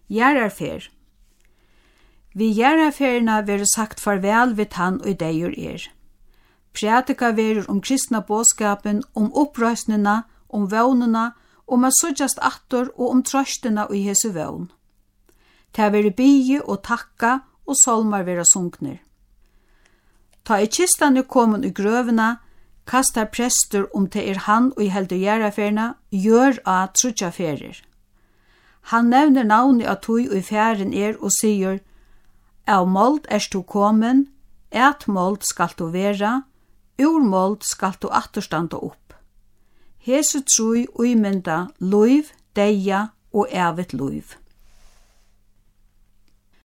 Gjerarfer. Vi gjerarferina verður sagt farvel við han og deigur Prætika verður kristna båskapen, uppreisnina, vónuna, at søgjast attor og trøstina i Jesu vón. Ta verður bygge og takka og solmar verða sungnir. Ta kistan komin i grøvena, kastar prestur det han og heldur gjerarferina, gjør av trutja ferir. Han nevner navnet av tog og færen og sier, av mold du komin, et mold skal du vera, ur mold skal du atterstanda opp. Hesu trúi uimynda luiv, deia og evet luiv.